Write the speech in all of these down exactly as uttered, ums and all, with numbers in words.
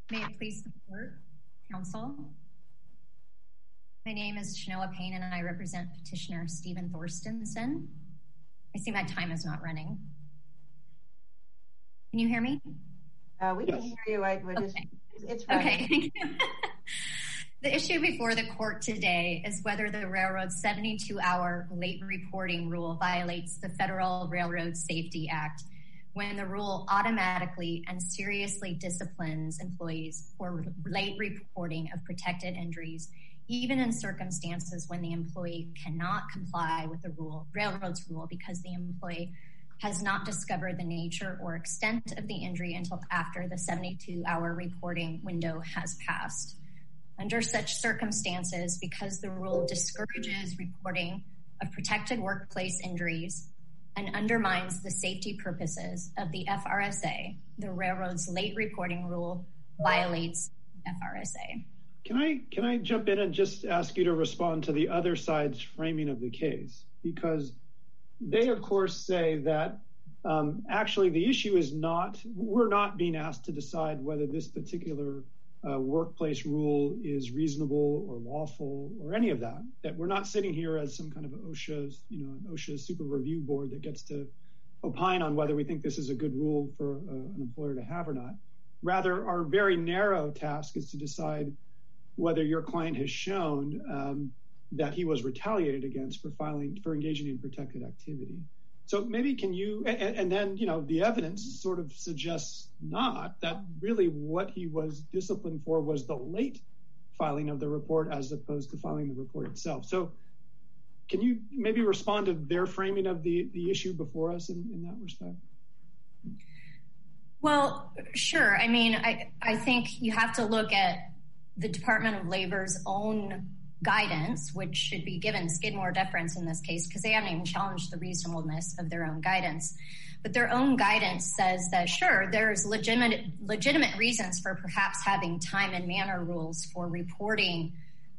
May it please the court, counsel. My name is Shanoa Payne and I represent petitioner Stephen Thorstensen. I see my time is not running. Can you hear me? Uh, we can hear you. I, we're just, okay. It's running. Okay, thank you. The issue before the court today is whether the railroad's seventy-two hour late reporting rule violates the Federal Railroad Safety Act when the rule automatically and seriously disciplines employees for late reporting of protected injuries, even in circumstances when the employee cannot comply with the rule, railroad's rule, because the employee has not discovered the nature or extent of the injury until after the seventy-two hour reporting window has passed. Under such circumstances, because the rule discourages reporting of protected workplace injuries and undermines the safety purposes of the F R S A, the railroad's late reporting rule violates F R S A. Can I can I jump in and just ask you to respond to the other side's framing of the case? Because they, of course, say that um, actually the issue is not, we're not being asked to decide whether this particular uh, workplace rule is reasonable or lawful or any of that, that we're not sitting here as some kind of OSHA, you know, an OSHA super review board that gets to opine on whether we think this is a good rule for uh, an employer to have or not. Rather, our very narrow task is to decide whether your client has shown um, that he was retaliated against for filing, for engaging in protected activity. So maybe can you, and, and then, you know, the evidence sort of suggests not, that really what he was disciplined for was the late filing of the report as opposed to filing the report itself. So can you maybe respond to their framing of the, the issue before us in, in that respect? Well, sure. I mean, I, I think you have to look at the Department of Labor's own guidance, which should be given Skidmore deference in this case, because they haven't even challenged the reasonableness of their own guidance. But their own guidance says that, sure, there's legitimate legitimate reasons for perhaps having time and manner rules for reporting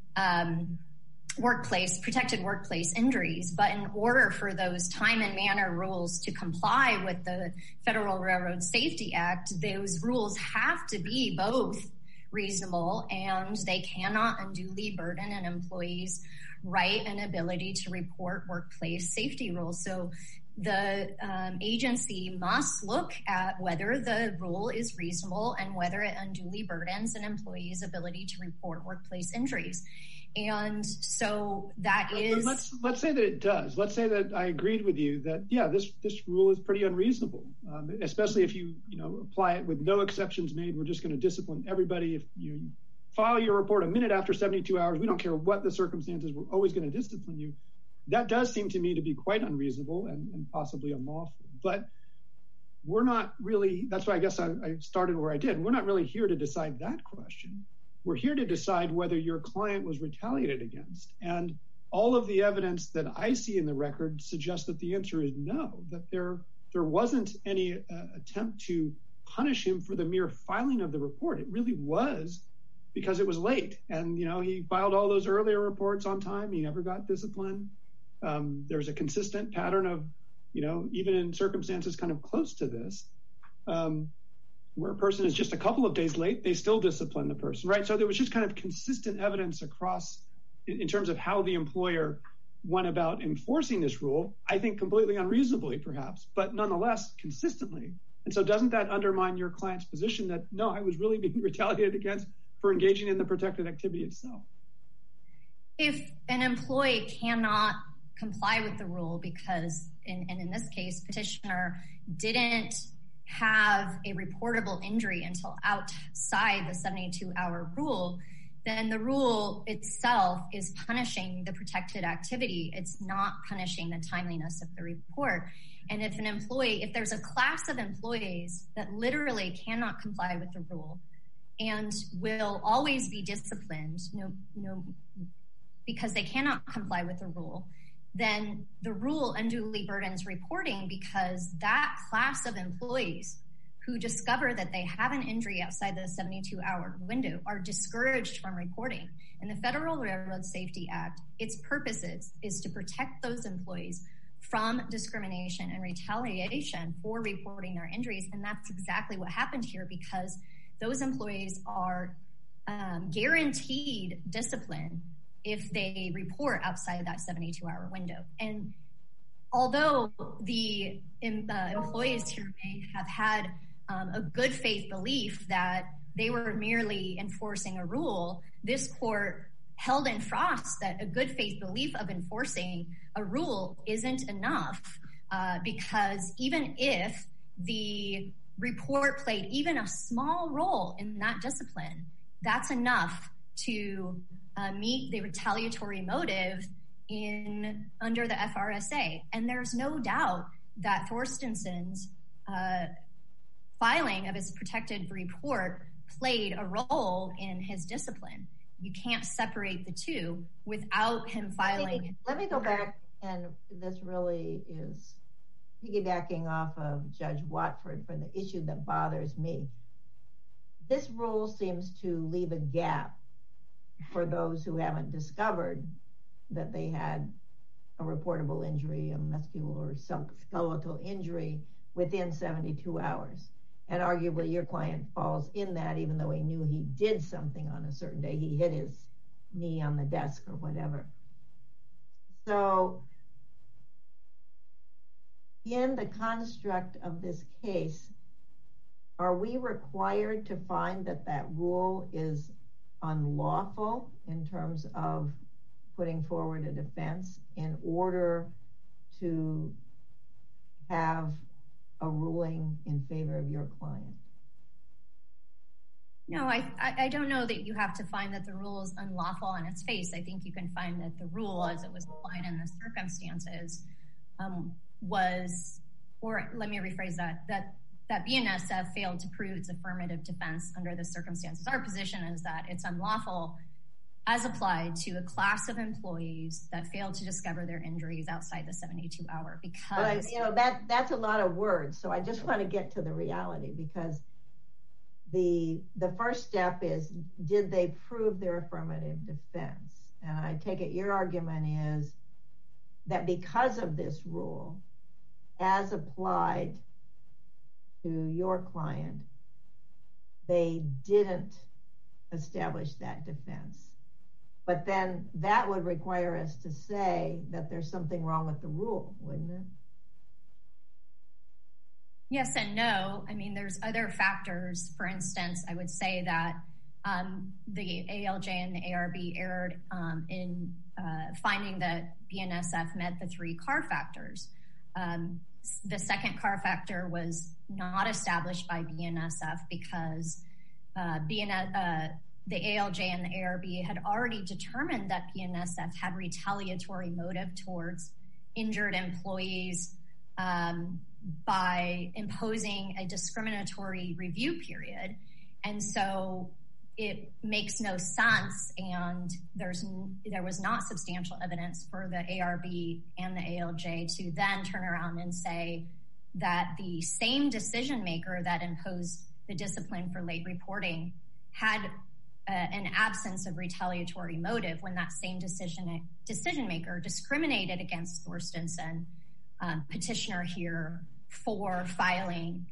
um, workplace, protected workplace injuries. But in order for those time and manner rules to comply with the Federal Railroad Safety Act, those rules have to be both reasonable and they cannot unduly burden an employee's right and ability to report workplace safety rules. So the um, agency must look at whether the rule is reasonable and whether it unduly burdens an employee's ability to report workplace injuries. And so that is... Let's, let's say that it does. Let's say that I agreed with you that, yeah, this, this rule is pretty unreasonable, um, especially if you, you know, apply it with no exceptions made. We're just going to discipline everybody. If you file your report a minute after seventy-two hours, we don't care what the circumstances, we're always going to discipline you. That does seem to me to be quite unreasonable and, and possibly unlawful. But we're not really, that's why I guess I, I started where I did. We're not really here to decide that question. We're here to decide whether your client was retaliated against. And all of the evidence that I see in the record suggests that the answer is no, that there, there wasn't any uh, attempt to punish him for the mere filing of the report. It really was because it was late. And, you know, he filed all those earlier reports on time. He never got disciplined. Um, there's a consistent pattern of, you know, even in circumstances kind of close to this, um, where a person is just a couple of days late, they still discipline the person, right? So there was just kind of consistent evidence across in, in terms of how the employer went about enforcing this rule, I think completely unreasonably perhaps, but nonetheless consistently. And so doesn't that undermine your client's position that, no, I was really being retaliated against for engaging in the protected activity itself? If an employee cannot comply with the rule because, in, and in this case, petitioner didn't have a reportable injury until outside the seventy-two hour rule, then the rule itself is punishing the protected activity. It's not punishing the timeliness of the report. And if an employee, if there's a class of employees that literally cannot comply with the rule and will always be disciplined, you know, you know, because they cannot comply with the rule, then the rule unduly burdens reporting because that class of employees who discover that they have an injury outside the seventy-two hour window are discouraged from reporting. And the Federal Railroad Safety Act, its purposes is to protect those employees from discrimination and retaliation for reporting their injuries. And that's exactly what happened here because those employees are um, guaranteed discipline if they report outside that seventy-two hour window. And although the uh, employees here may have had um, a good faith belief that they were merely enforcing a rule, this court held in Frost that a good faith belief of enforcing a rule isn't enough uh, because even if the report played even a small role in that discipline, that's enough to uh, meet the retaliatory motive in under the F R S A. And there's no doubt that Thorstenson's uh, filing of his protected report played a role in his discipline. You can't separate the two without him filing. Let me, let me go back, and this really is piggybacking off of Judge Watford for the issue that bothers me. This rule seems to leave a gap for those who haven't discovered that they had a reportable injury, a musculoskeletal injury within seventy-two hours. And arguably your client falls in that, even though he knew he did something on a certain day. He hit his knee on the desk or whatever. So in the construct of this case, are we required to find that that rule is unlawful in terms of putting forward a defense in order to have a ruling in favor of your client? No, I, I don't know that you have to find that the rule is unlawful on its face. I think you can find that the rule as it was applied in the circumstances um, was, or let me rephrase that, that that B N S F failed to prove its affirmative defense under the circumstances. Our position is that it's unlawful as applied to a class of employees that failed to discover their injuries outside the seventy-two hour because... But, you know, that that's a lot of words. So I just want to get to the reality, because the the first step is, did they prove their affirmative defense? And I take it your argument is that because of this rule, as applied to your client, they didn't establish that defense. But then that would require us to say that there's something wrong with the rule, wouldn't it? Yes and no. I mean, there's other factors. For instance, I would say that um, the A L J and the A R B erred um, in uh, finding that B N S F met the three C A R factors. Um, the second C A R factor was not established by B N S F because uh, B N S, uh, the A L J and the A R B had already determined that B N S F had retaliatory motive towards injured employees um, by imposing a discriminatory review period. And so it makes no sense, and there's there was not substantial evidence for the A R B and the A L J to then turn around and say that the same decision maker that imposed the discipline for late reporting had uh, an absence of retaliatory motive when that same decision decision maker discriminated against Thorstenson, um, petitioner here, for filing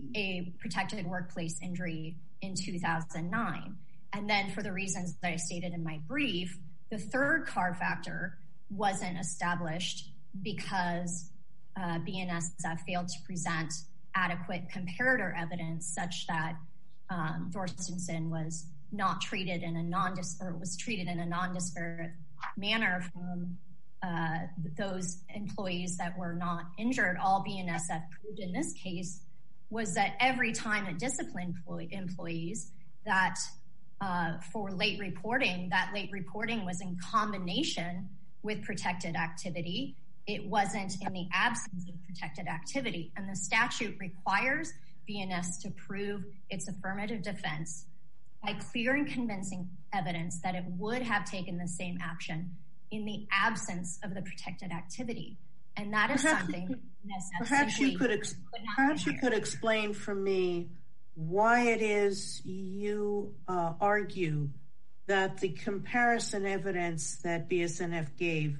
a protected workplace injury in two thousand nine. And then for the reasons that I stated in my brief, the third C A R factor wasn't established because uh, B N S F failed to present adequate comparator evidence such that um, Thorstenson was not treated in a non or was treated in a non-disparate manner from uh, those employees that were not injured. All B N S F proved in this case was that every time it disciplined employees that uh, for late reporting, that late reporting was in combination with protected activity. It wasn't in the absence of protected activity. And the statute requires B N S to prove its affirmative defense by clear and convincing evidence that it would have taken the same action in the absence of the protected activity. And that is perhaps something you could, perhaps you could ex- perhaps you could explain for me why it is you uh, argue that the comparison evidence that B S N F gave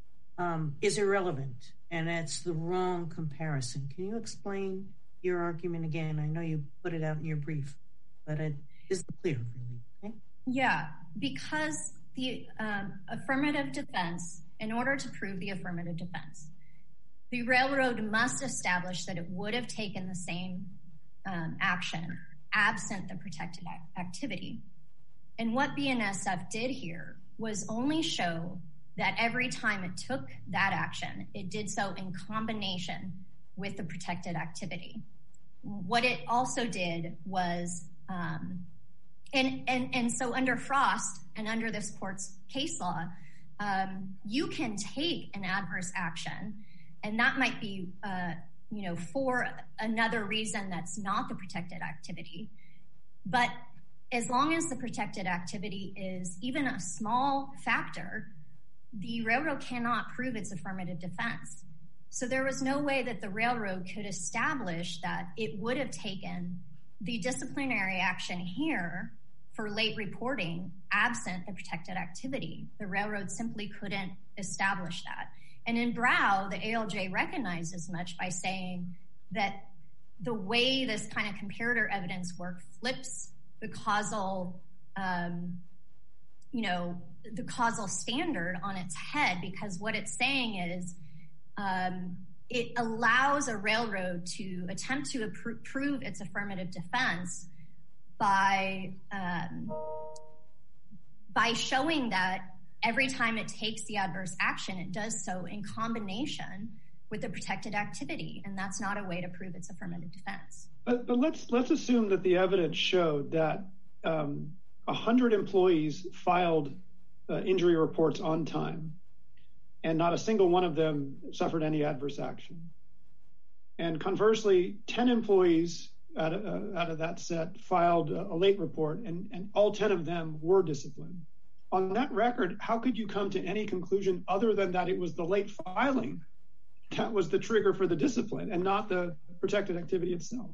um, is irrelevant and it's the wrong comparison. Can you explain your argument again? I know you put it out in your brief. but it isn't clear really. Okay? Yeah, because the um, affirmative defense, in order to prove the affirmative defense, the railroad must establish that it would have taken the same um, action absent the protected activity. And what B N S F did here was only show that every time it took that action, it did so in combination with the protected activity. What it also did was, um, and, and, and so under Frost and under this court's case law, um, you can take an adverse action, and that might be, uh, you know, for another reason that's not the protected activity. But as long as the protected activity is even a small factor, the railroad cannot prove its affirmative defense. So there was no way that the railroad could establish that it would have taken the disciplinary action here for late reporting absent the protected activity. The railroad simply couldn't establish that. And in Brow, the A L J recognized as much by saying that the way this kind of comparator evidence work flips the causal, um, you know, the causal standard on its head, because what it's saying is um, it allows a railroad to attempt to appro- prove its affirmative defense by um, by showing that every time it takes the adverse action, it does so in combination with the protected activity, and that's not a way to prove its affirmative defense. But, but let's let's assume that the evidence showed that um, one hundred employees filed uh, injury reports on time, and not a single one of them suffered any adverse action. And conversely, ten employees out of, uh, out of that set filed a, a late report, and, and all ten of them were disciplined. On that record, how could you come to any conclusion other than that it was the late filing that was the trigger for the discipline and not the protected activity itself?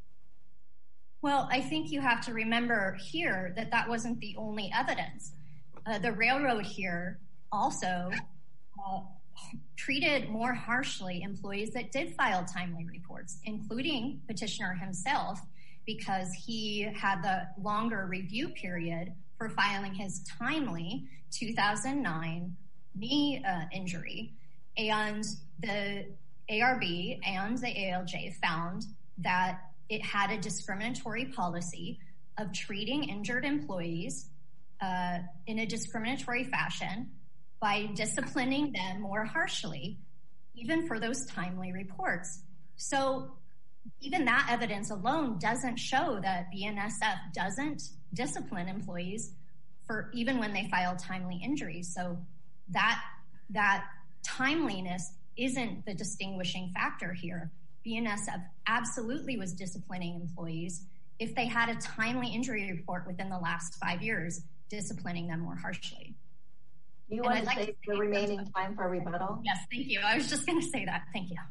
Well, I think you have to remember here that that wasn't the only evidence. Uh, the railroad here also uh, treated more harshly employees that did file timely reports, including petitioner himself, because he had the longer review period for filing his timely two thousand nine knee uh, injury. And the A R B and the A L J found that it had a discriminatory policy of treating injured employees uh, in a discriminatory fashion by disciplining them more harshly, even for those timely reports. So even that evidence alone doesn't show that B N S F doesn't discipline employees for even when they file timely injuries. So that that timeliness isn't the distinguishing factor here. B N S F absolutely was disciplining employees if they had a timely injury report within the last five years, disciplining them more harshly. Do you and want I'd to like save the remaining time for rebuttal? Yes, thank you. I was just going to say that. Thank you.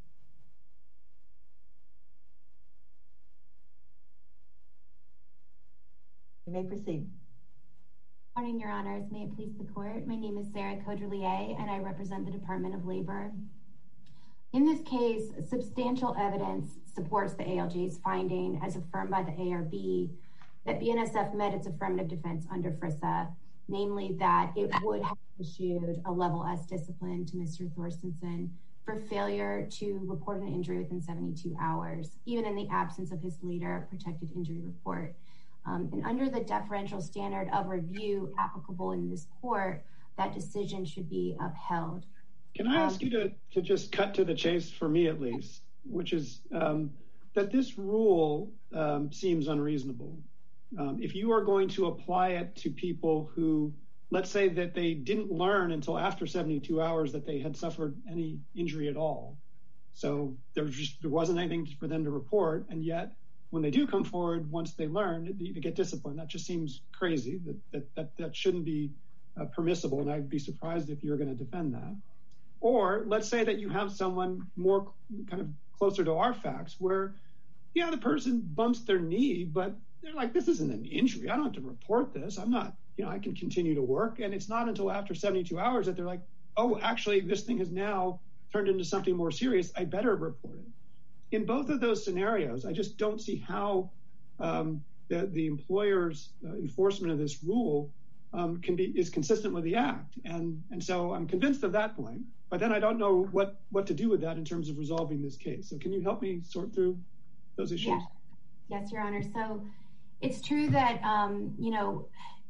You may proceed. Good morning, Your Honors. May it please the Court. My name is Sarah Caudrelier, and I represent the Department of Labor. In this case, substantial evidence supports the A L J's finding, as affirmed by the A R B, that B N S F met its affirmative defense under F R I S A, namely that it would have issued a level S discipline to Mister Thorstensen for failure to report an injury within seventy-two hours, even in the absence of his later protected injury report. Um, and under the deferential standard of review applicable in this court, that decision should be upheld. Can I ask um, you to, to just cut to the chase, for me at least, which is um, that this rule um, seems unreasonable. Um, if you are going to apply it to people who, let's say that they didn't learn until after seventy-two hours that they had suffered any injury at all, so there was just there wasn't anything for them to report, and yet when they do come forward, once they learn, to get disciplined, that just seems crazy. That that that, that shouldn't be uh, permissible, and I'd be surprised if you're going to defend that. Or let's say that you have someone more kind of closer to our facts where, yeah, the person bumps their knee, but they're like, this isn't an injury. I don't have to report this. I'm not, you know, I can continue to work. And it's not until after seventy-two hours that they're like, oh, actually, this thing has now turned into something more serious. I better report it. In both of those scenarios, I just don't see how um, that the employer's uh, enforcement of this rule um, can be is consistent with the act. And, and so I'm convinced of that point, but then I don't know what, what to do with that in terms of resolving this case. So can you help me sort through those issues? Yes, yes, Your Honor. So it's true that, um, you know,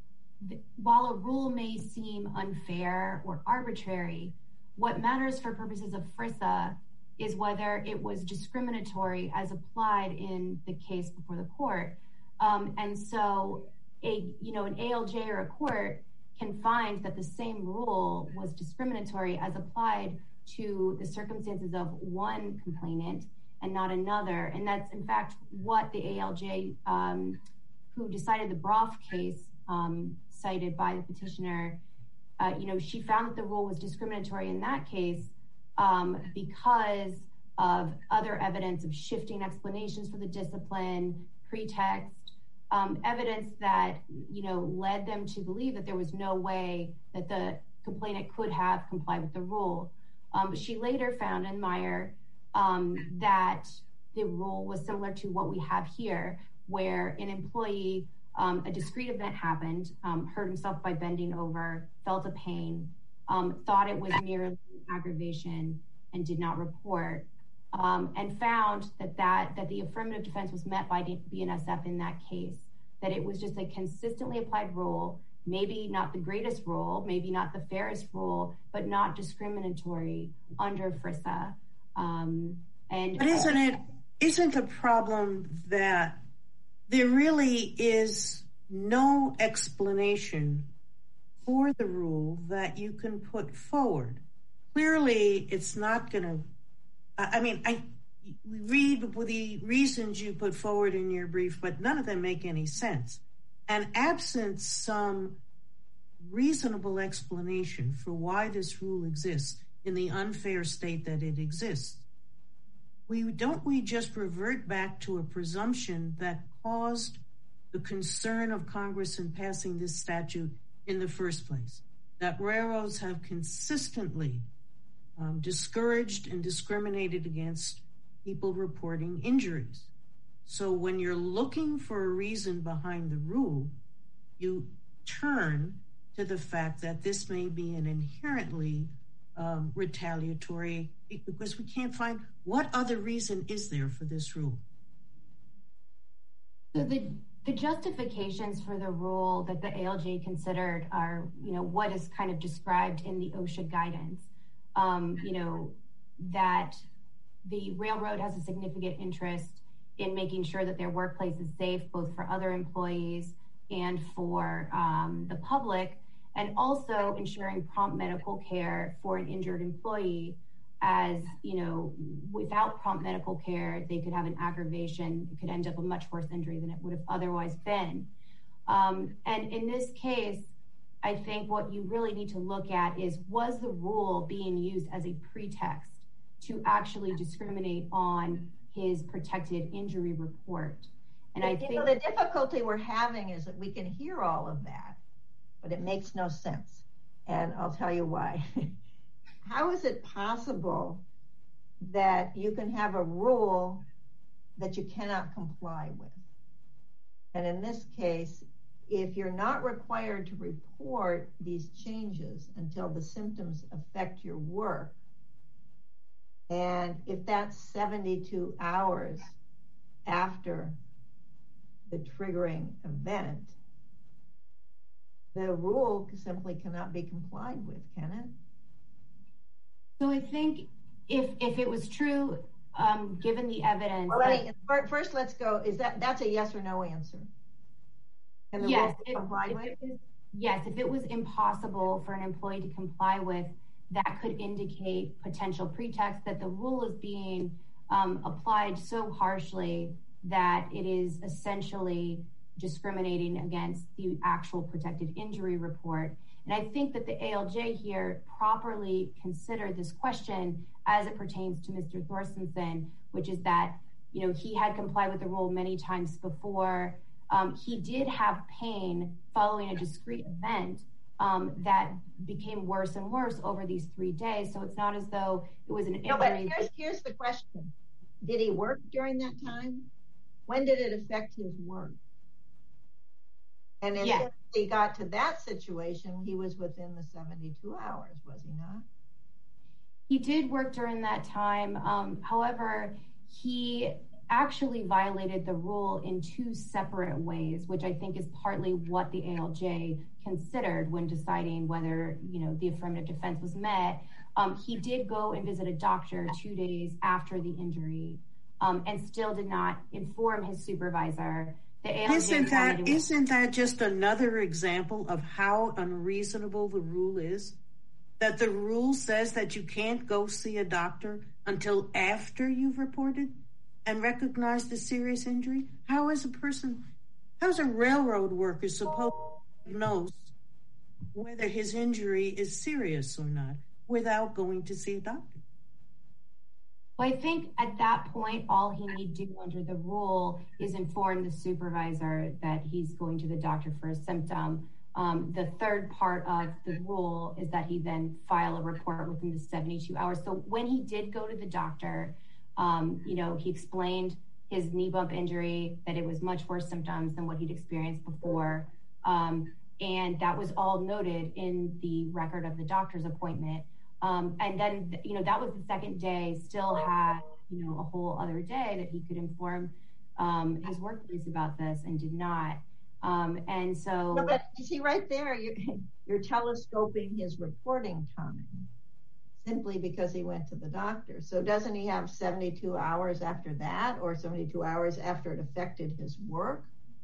while a rule may seem unfair or arbitrary, what matters for purposes of FRISA is whether it was discriminatory as applied in the case before the court. Um, and so, a you know, an A L J or a court can find that the same rule was discriminatory as applied to the circumstances of one complainant and not another. And that's, in fact, what the A L J, um, who decided the Broff case, um, cited by the petitioner, uh, you know, she found that the rule was discriminatory in that case um, because of other evidence of shifting explanations for the discipline, pretext, um, evidence that, you know, led them to believe that there was no way that the complainant could have complied with the rule. Um, she later found in Meyer um, that the rule was similar to what we have here, where an employee, um, a discrete event happened, um, hurt himself by bending over, felt a pain, um, thought it was merely aggravation and did not report, um, and found that, that that the affirmative defense was met by B N S F in that case, that it was just a consistently applied rule, maybe not the greatest rule, maybe not the fairest rule, but not discriminatory under FRISA. Um, and but isn't it, isn't the problem that there really is no explanation for the rule that you can put forward? Clearly, it's not going to, I mean, I we read the reasons you put forward in your brief, but none of them make any sense. And absent some reasonable explanation for why this rule exists in the unfair state that it exists, we don't we just revert back to a presumption that caused the concern of Congress in passing this statute in the first place, that railroads have consistently um, discouraged and discriminated against people reporting injuries. So when you're looking for a reason behind the rule, you turn to the fact that this may be an inherently um, retaliatory, because we can't find what other reason is there for this rule. So the the justifications for the rule that the A L J considered are, you know, what is kind of described in the OSHA guidance, um, you know, that the railroad has a significant interest in making sure that their workplace is safe, both for other employees and for um, the public, and also ensuring prompt medical care for an injured employee, as, you know, without prompt medical care, they could have an aggravation. It could end up a much worse injury than it would have otherwise been. Um, and in this case, I think what you really need to look at is, was the rule being used as a pretext to actually discriminate on his protected injury report? And I think know, the difficulty we're having is that we can hear all of that, but it makes no sense. And I'll tell you why. How is it possible that you can have a rule that you cannot comply with? And in this case, if you're not required to report these changes until the symptoms affect your work, and if that's seventy-two hours after the triggering event, the rule simply cannot be complied with, can it? So I think if if it was true, um, given the evidence. Well, that, I mean, first, let's go. Is that that's a yes or no answer? Can the yes, rule be complied with? If it was, yes, if it was impossible for an employee to comply with, that could indicate potential pretext that the rule is being um, applied so harshly that it is essentially discriminating against the actual protected injury report. And I think that the A L J here properly considered this question as it pertains to Mister Thorstensen, which is that, you know, he had complied with the rule many times before. Um, he did have pain following a discrete event um, that became worse and worse over these three days. So it's not as though it was an injury. No, but here's, here's the question. Did he work during that time? When did it affect his work? And as yes. soon as he got to that situation, he was within the seventy-two hours, was he not? He did work during that time. Um, however, he actually violated the rule in two separate ways, which I think is partly what the A L J considered when deciding whether, you know, the affirmative defense was met. Um, he did go and visit a doctor two days after the injury, um, and still did not inform his supervisor. The A L J isn't that isn't that just another example of how unreasonable the rule is? That the rule says that you can't go see a doctor until after you've reported and recognized the serious injury? How is a person, how is a railroad worker supposed to know whether his injury is serious or not without going to see a doctor? Well, I think at that point, all he needs to do under the rule is inform the supervisor that he's going to the doctor for a symptom. Um, the third part of the rule is that he then file a report within the seventy-two hours. So when he did go to the doctor, um, you know, he explained his knee bump injury, that it was much worse symptoms than what he'd experienced before. Um, and that was all noted in the record of the doctor's appointment. Um, and then, you know, that was the second day, still had, you know, a whole other day that he could inform um, his workplace about this and did not. Um, and so... No, but you see right there, you're, you're telescoping his reporting time simply because he went to the doctor. So doesn't he have seventy-two hours after that, or seventy-two hours after it affected his work?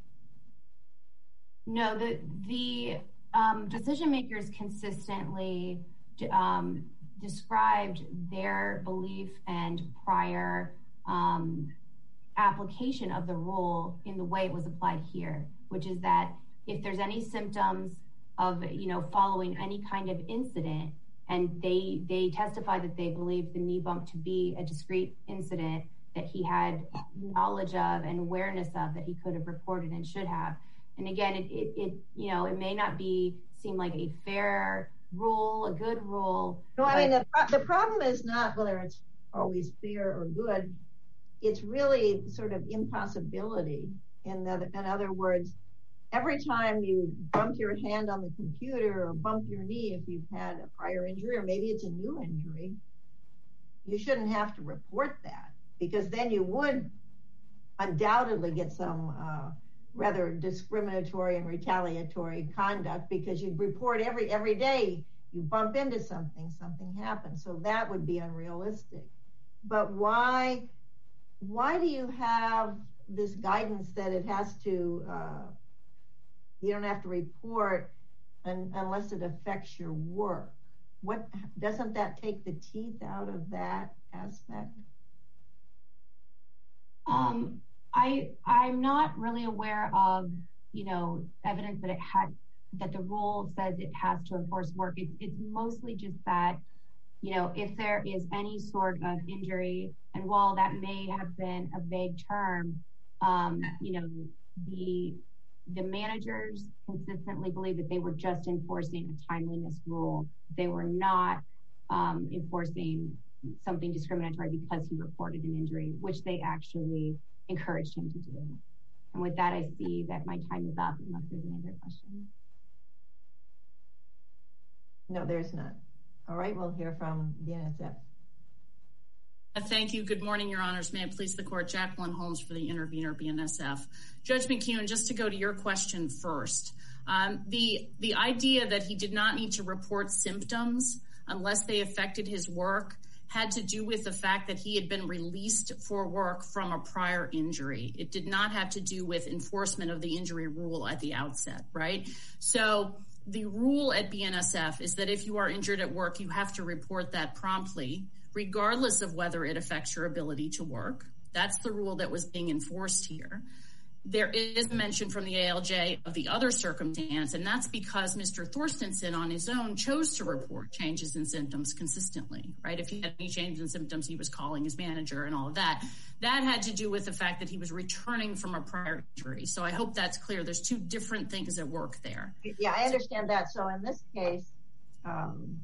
No, the, the um, decision makers consistently um, described their belief and prior um, application of the rule in the way it was applied here, which is that if there's any symptoms of, you know, following any kind of incident, and they they testify that they believe the knee bump to be a discrete incident that he had knowledge of and awareness of, that he could have reported and should have. And again, it, it, it you know, it may not be seem like a fair rule, a good rule. No, I mean, the, the problem is not whether it's always fair or good. It's really sort of impossibility. In, the, in other words, every time you bump your hand on the computer or bump your knee, if you've had a prior injury, or maybe it's a new injury, you shouldn't have to report that, because then you would undoubtedly get some uh, rather discriminatory and retaliatory conduct, because you'd report every every day you bump into something, something happens. So that would be unrealistic. But why, why do you have this guidance that it has to, uh, you don't have to report un- unless it affects your work? What, doesn't that take the teeth out of that aspect? Um, I, I'm not really aware of, you know, evidence that it had, that the rule says it has to enforce work. It's, it's mostly just that, you know, if there is any sort of injury, and while that may have been a vague term, um, you know, the the managers consistently believe that they were just enforcing a timeliness rule. They were not um, enforcing something discriminatory because he reported an injury, which they actually encouraged him to do. And with that, I see that my time is up, unless there's any other questions. No, there's none. All right, we'll hear from the N S F. Thank you. Good morning, Your Honors. May it please the Court. Jacqueline Holmes for the intervener, B N S F. Judge McKeown, just to go to your question first, um, the, the idea that he did not need to report symptoms unless they affected his work had to do with the fact that he had been released for work from a prior injury. It did not have to do with enforcement of the injury rule at the outset, right? So the rule at B N S F is that if you are injured at work, you have to report that promptly, regardless of whether it affects your ability to work. That's the rule that was being enforced here. There is a mention from the A L J of the other circumstance, and that's because Mister Thorstensen on his own chose to report changes in symptoms consistently, right? If he had any change in symptoms, he was calling his manager and all of that. That had to do with the fact that he was returning from a prior injury. So I hope that's clear. There's two different things at work there. Yeah, I understand that. So in this case, um,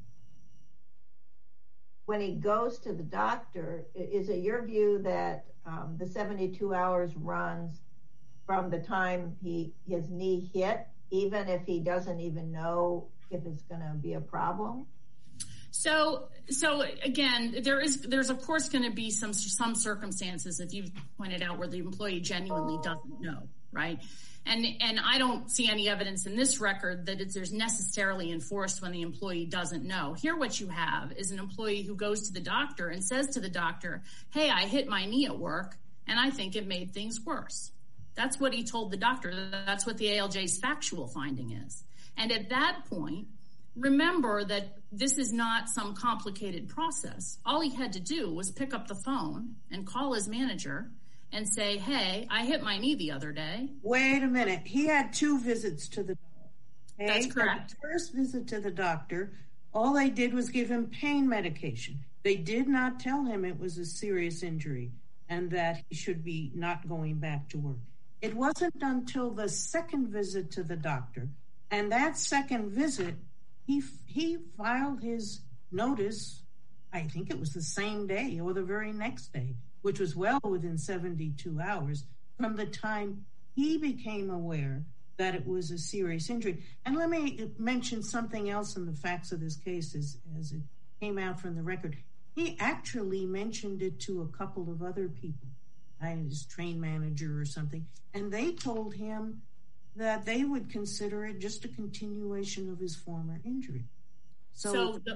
when he goes to the doctor, is it your view that um, the seventy-two hours runs from the time he his knee hit, even if he doesn't even know if it's going to be a problem? So, so again, there is, there's of course going to be some, some circumstances, if you've pointed out, where the employee genuinely doesn't know, right? And, and I don't see any evidence in this record that it's, there's necessarily enforced when the employee doesn't know. Here, what you have is an employee who goes to the doctor and says to the doctor, hey, I hit my knee at work and I think it made things worse. That's what he told the doctor. That's what the A L J's factual finding is. And at that point, remember that this is not some complicated process. All he had to do was pick up the phone and call his manager and say, hey, I hit my knee the other day. Wait a minute. He had two visits to the doctor. Okay? That's correct. The first visit to the doctor, all they did was give him pain medication. They did not tell him it was a serious injury and that he should be not going back to work. It wasn't until the second visit to the doctor, and that second visit, he he filed his notice, I think it was the same day or the very next day, which was well within seventy-two hours from the time he became aware that it was a serious injury. And let me mention something else in the facts of this case as, as it came out from the record. He actually mentioned it to a couple of other people, his train manager or something, and they told him that they would consider it just a continuation of his former injury. So, so the,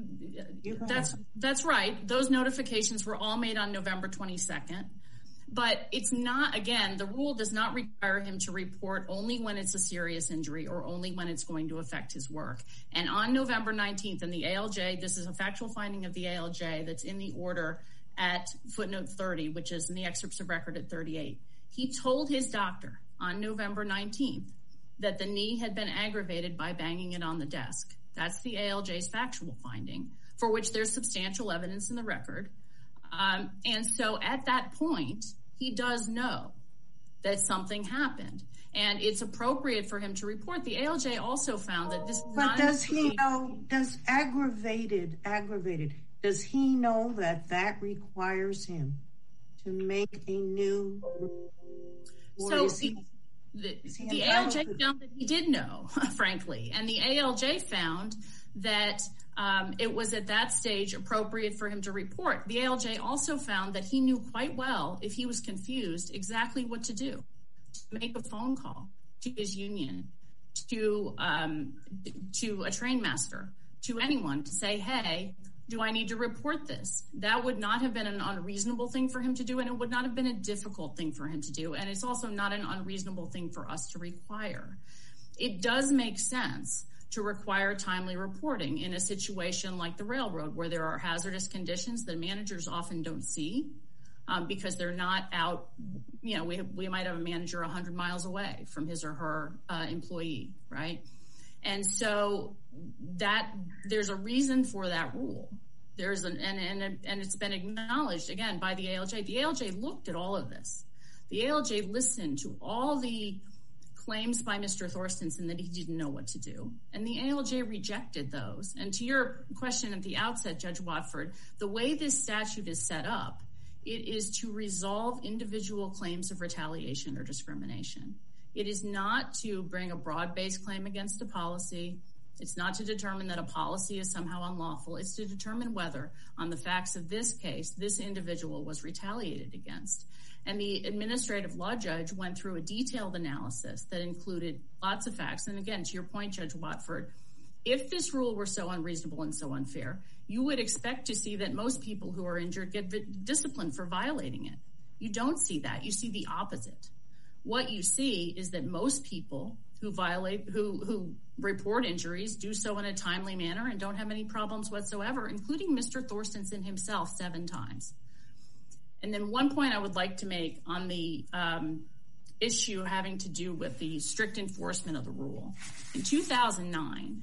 that's that's right. Those notifications were all made on November twenty-second. But it's not, again, the rule does not require him to report only when it's a serious injury or only when it's going to affect his work. And on November nineteenth, in the A L J, this is a factual finding of the A L J that's in the order at footnote thirty, which is in the excerpts of record at thirty-eight. He told his doctor on November nineteenth that the knee had been aggravated by banging it on the desk. That's the A L J's factual finding, for which there's substantial evidence in the record. Um, and so at that point, he does know that something happened. And it's appropriate for him to report. The A L J also found that this... But does he know, does aggravated, aggravated, does he know that that requires him to make a new... So the, the, the A L J found that he did know, frankly. And the A L J found that um, it was at that stage appropriate for him to report. The A L J also found that he knew quite well, if he was confused, exactly what to do. To make a phone call to his union, to um, to a train master, to anyone, to say, hey, do I need to report this? That would not have been an unreasonable thing for him to do, and it would not have been a difficult thing for him to do. And it's also not an unreasonable thing for us to require. It does make sense to require timely reporting in a situation like the railroad, where there are hazardous conditions that managers often don't see um, because they're not out. You know, we, we might have a manager one hundred miles away from his or her uh, employee, right? And so that there's a reason for that rule. There's an, and, and, and it's been acknowledged again by the A L J. The A L J looked at all of this. The A L J listened to all the claims by Mister Thorstensen that he didn't know what to do. And the A L J rejected those. And to your question at the outset, Judge Watford, the way this statute is set up, it is to resolve individual claims of retaliation or discrimination. It is not to bring a broad-based claim against a policy. It's not to determine that a policy is somehow unlawful. It's to determine whether, on the facts of this case, this individual was retaliated against. And the administrative law judge went through a detailed analysis that included lots of facts. And again, to your point, Judge Watford, if this rule were so unreasonable and so unfair, you would expect to see that most people who are injured get disciplined for violating it. You don't see that. You see the opposite. What you see is that most people who violate, who, who report injuries do so in a timely manner and don't have any problems whatsoever, including Mister Thorstensen himself seven times. And then one point I would like to make on the um, issue having to do with the strict enforcement of the rule. In two thousand nine,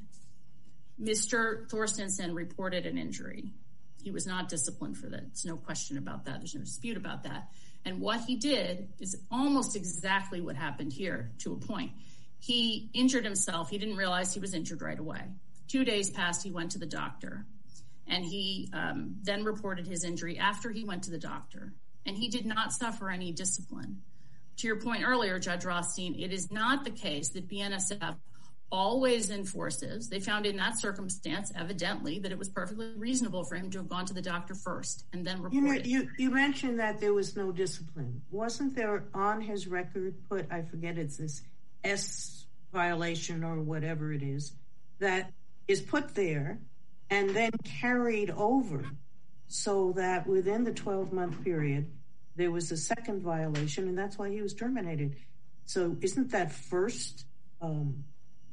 Mister Thorstensen reported an injury. He was not disciplined for that. There's no question about that. There's no dispute about that. And what he did is almost exactly what happened here to a point. He injured himself. He didn't realize he was injured right away. Two days passed, he went to the doctor. And he um, then reported his injury after he went to the doctor. And he did not suffer any discipline. to your point earlier, Judge Rothstein, it is not the case that B N S F always enforces. They found in that circumstance, evidently, that it was perfectly reasonable for him to have gone to the doctor first and then reported. You know, you, you mentioned that there was no discipline. Wasn't there on his record put, I forget, it's this S violation or whatever it is, that is put there and then carried over so that within the twelve-month period, there was a second violation, and that's why he was terminated. So isn't that first um,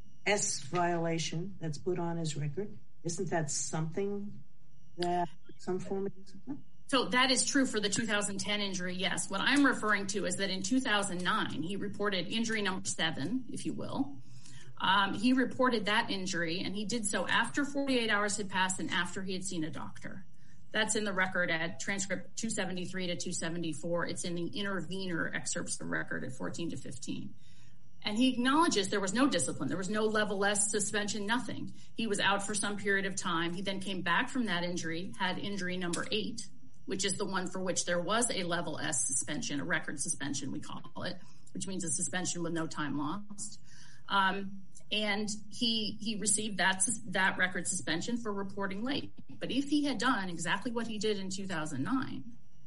S violation that's put on his record, isn't that something that some form of discipline? So that is true for the two thousand ten injury, yes. What I'm referring to is that in two thousand nine, he reported injury number seven, if you will. Um, he reported that injury, and he did so after forty-eight hours had passed and after he had seen a doctor. That's in the record at transcript two seventy-three to two seventy-four. It's in the intervener excerpts of the record at fourteen to fifteen. And he acknowledges there was no discipline. There was no level S suspension, nothing. He was out for some period of time. He then came back from that injury, had injury number eight, which is the one for which there was a level S suspension, a record suspension, we call it, which means a suspension with no time lost. Um, and he he received that, that record suspension for reporting late. But if he had done exactly what he did in two thousand nine,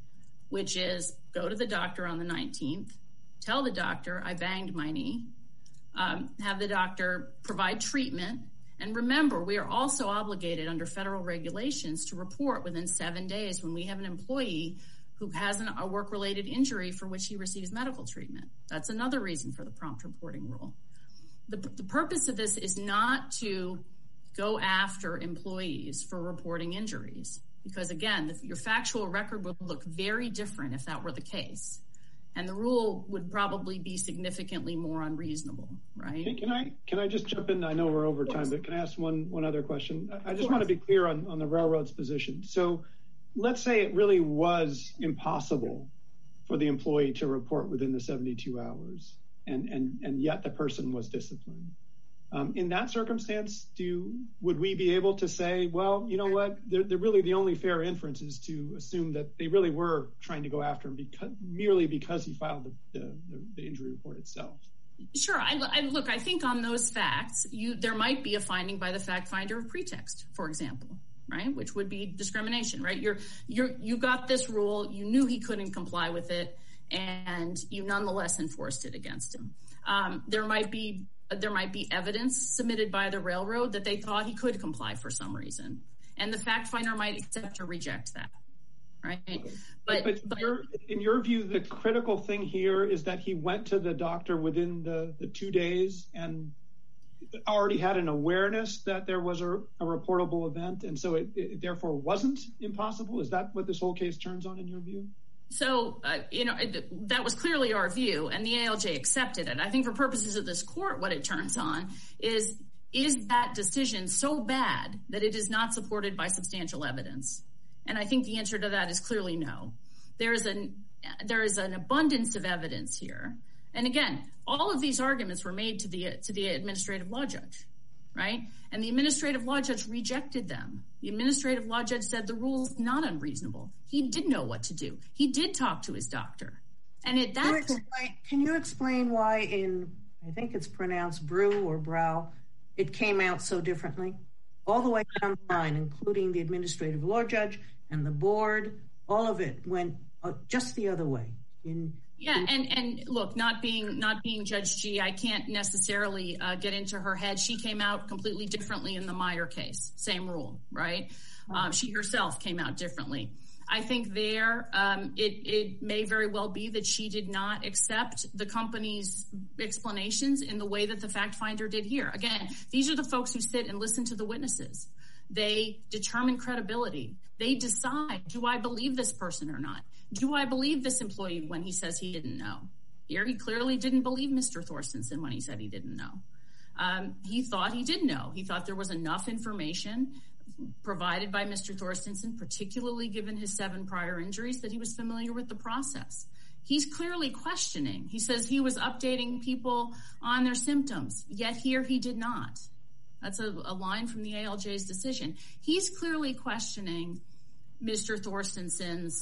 which is go to the doctor on the nineteenth, tell the doctor I banged my knee, um, have the doctor provide treatment. And remember, we are also obligated under federal regulations to report within seven days when we have an employee who has an, a work-related injury for which he receives medical treatment. That's another reason for the prompt reporting rule. The, the purpose of this is not to go after employees for reporting injuries, because again, the, your factual record would look very different if that were the case. And the rule would probably be significantly more unreasonable, right? Hey, can I can I just jump in? I know we're over time, but can I ask one one other question? I just want to be clear on, on the railroad's position. So let's say it really was impossible for the employee to report within the seventy-two hours, and and and yet the person was disciplined. Um, in that circumstance, do would we be able to say, well, you know what, they're, they're really the only fair inference is to assume that they really were trying to go after him because, merely because he filed the, the, the injury report itself? Sure. I, I look, I think on those facts, you there might be a finding by the fact finder of pretext, for example, right? Which would be discrimination, right? You're you're you got this rule, you knew he couldn't comply with it, and you nonetheless enforced it against him. Um, there might be there might be evidence submitted by the railroad that they thought he could comply for some reason, and the fact finder might accept or reject that, right? But, but, but your, in your view, the critical thing here is that he went to the doctor within the, the two days and already had an awareness that there was a, a reportable event, and so it, it therefore wasn't impossible. Is that what this whole case turns on in your view? So, uh, you know, it, that was clearly our view, and the A L J accepted it. I think for purposes of this court, what it turns on is, is that decision so bad that it is not supported by substantial evidence? And I think the answer to that is clearly no. There is an, there is an abundance of evidence here. And again, all of these arguments were made to the, to the administrative law judge, right? And the administrative law judge rejected them. The administrative law judge said the rule is not unreasonable. He did know what to do. He did talk to his doctor. And at that can you explain, can you explain why in, I think it's pronounced Brew or Brow, it came out so differently? All the way down the line, including the administrative law judge and the board, all of it went uh, just the other way. In, Yeah, and, and look, not being not being Judge G, I can't necessarily uh, get into her head. She came out completely differently in the Meyer case. Same rule, right? Um, she herself came out differently. I think there, um, it, it may very well be that she did not accept the company's explanations in the way that the fact finder did here. Again, these are the folks who sit and listen to the witnesses. They determine credibility. They decide, do I believe this person or not? Do I believe this employee when he says he didn't know? Here, he clearly didn't believe Mister Thorstensen when he said he didn't know. Um, he thought he did know. He thought there was enough information provided by Mister Thorstensen, particularly given his seven prior injuries, that he was familiar with the process. He's clearly questioning. He says he was updating people on their symptoms, yet here he did not. That's a, a line from the A L J's decision. He's clearly questioning Mister Thorstensen's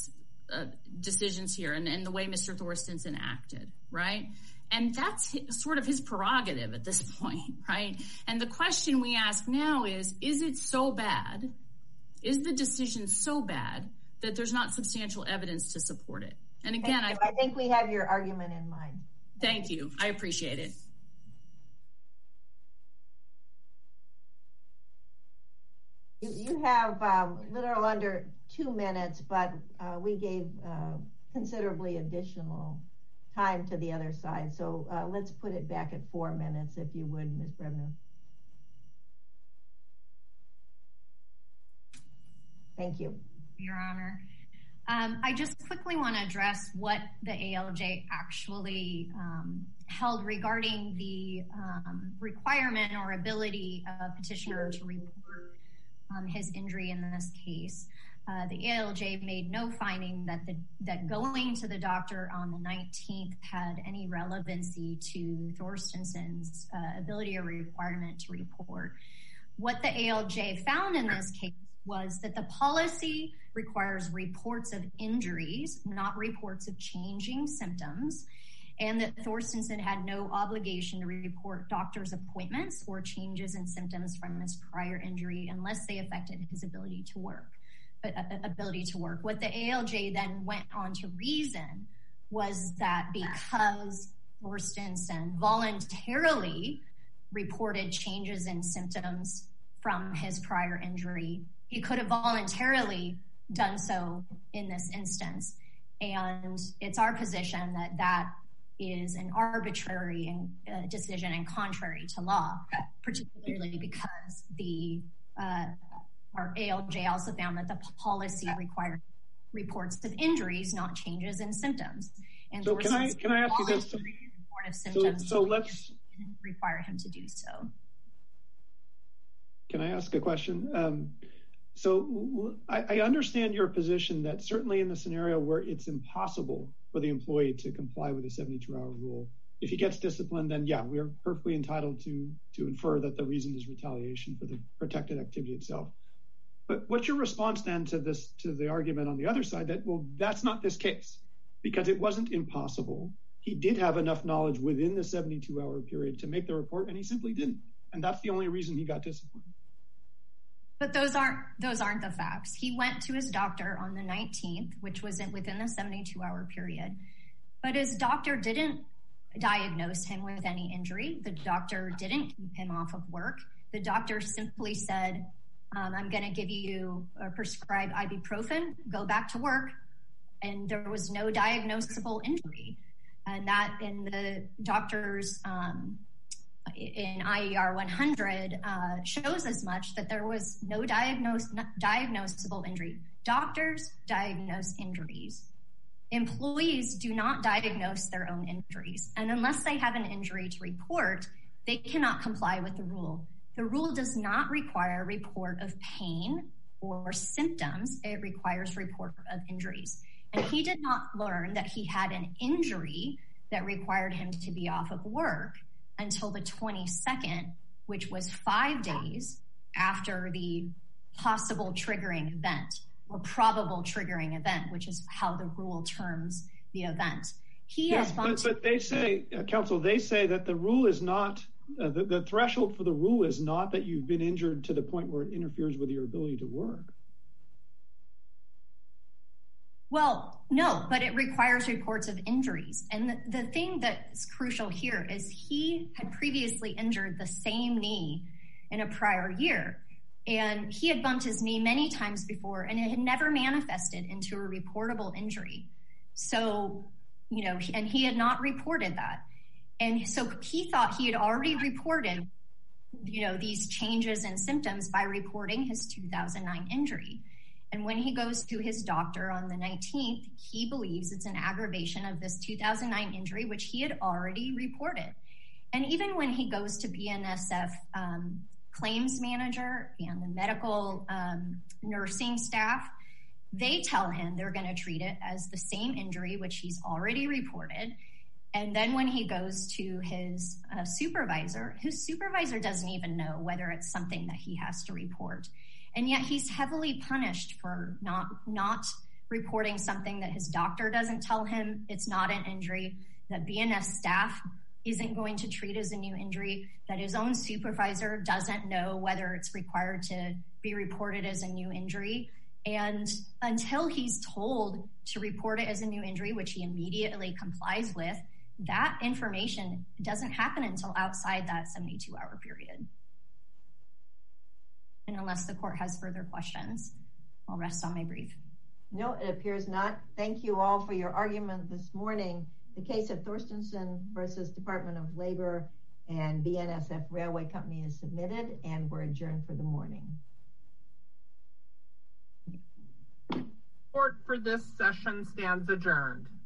uh, decisions here and, and the way Mister Thorstensen acted, right? And that's his, sort of his prerogative at this point, right? And the question we ask now is, is it so bad? Is the decision so bad that there's not substantial evidence to support it? And again, I, I think we have your argument in mind. Thank you. I appreciate it. You, you have um, little under two minutes, but uh, we gave uh, considerably additional time to the other side. So uh, let's put it back at four minutes, if you would, Miz Brebner. Thank you. Your Honor. Um, I just quickly want to address what the A L J actually um, held regarding the um, requirement or ability of petitioner to report um, his injury in this case. Uh, the A L J made no finding that the, that going to the doctor on the nineteenth had any relevancy to Thorstensen's uh, ability or requirement to report. What the A L J found in this case was that the policy requires reports of injuries, not reports of changing symptoms, and that Thorstensen had no obligation to report doctor's appointments or changes in symptoms from his prior injury unless they affected his ability to work. Uh, ability to work. What the A L J then went on to reason was that because Thorstensen voluntarily reported changes in symptoms from his prior injury, he could have voluntarily done so in this instance. And it's our position that that is an arbitrary uh, decision and contrary to law, particularly because the uh, our A L J also found that the policy required reports of injuries, not changes in symptoms. And so can I can I ask you this? Report of symptoms so, so let's didn't require him to do so. Can I ask a question? Um, so I, I understand your position that certainly in the scenario where it's impossible for the employee to comply with a seventy-two hour rule, if he gets disciplined, then yeah, we are perfectly entitled to to infer that the reason is retaliation for the protected activity itself. But what's your response then to this, to the argument on the other side that, well, that's not this case because it wasn't impossible. He did have enough knowledge within the seventy-two hour period to make the report, and he simply didn't. And that's the only reason he got disciplined. But those aren't those aren't the facts. He went to his doctor on the nineteenth, which was within the seventy-two hour period. But his doctor didn't diagnose him with any injury. The doctor didn't keep him off of work. The doctor simply said, um, I'm going to give you a prescribed ibuprofen, go back to work. And there was no diagnosable injury. And that in the doctor's um, in I E R one hundred uh, shows as much, that there was no diagnose, diagnosable injury. Doctors diagnose injuries. Employees do not diagnose their own injuries. And unless they have an injury to report, they cannot comply with the rule. The rule does not require a report of pain or symptoms. It requires report of injuries. And he did not learn that he had an injury that required him to be off of work until the twenty-second, which was five days after the possible triggering event or probable triggering event, which is how the rule terms the event. He yes, has but, but they say, uh, counsel, they say that the rule is not, uh, the, the threshold for the rule is not that you've been injured to the point where it interferes with your ability to work. Well, no, but it requires reports of injuries. And the, the thing that's crucial here is he had previously injured the same knee in a prior year. And he had bumped his knee many times before, and it had never manifested into a reportable injury. So, you know, and he had not reported that. And so he thought he had already reported, you know, these changes in symptoms by reporting his two thousand nine injury. And when he goes to his doctor on the nineteenth, he believes it's an aggravation of this two thousand nine injury, which he had already reported. And even when he goes to B N S F um, claims manager and the medical um, nursing staff, they tell him they're going to treat it as the same injury, which he's already reported. And then when he goes to his uh, supervisor, his supervisor doesn't even know whether it's something that he has to report. And yet he's heavily punished for not not reporting something that his doctor doesn't tell him it's not an injury, that B N S staff isn't going to treat as a new injury, that his own supervisor doesn't know whether it's required to be reported as a new injury. And until he's told to report it as a new injury, which he immediately complies with, that information doesn't happen until outside that seventy-two hour period. And unless the court has further questions, I'll rest on my brief. No, it appears not. Thank you all for your argument this morning. The case of Thorstensen versus Department of Labor and B N S F Railway Company is submitted, and we're adjourned for the morning. Court for this session stands adjourned.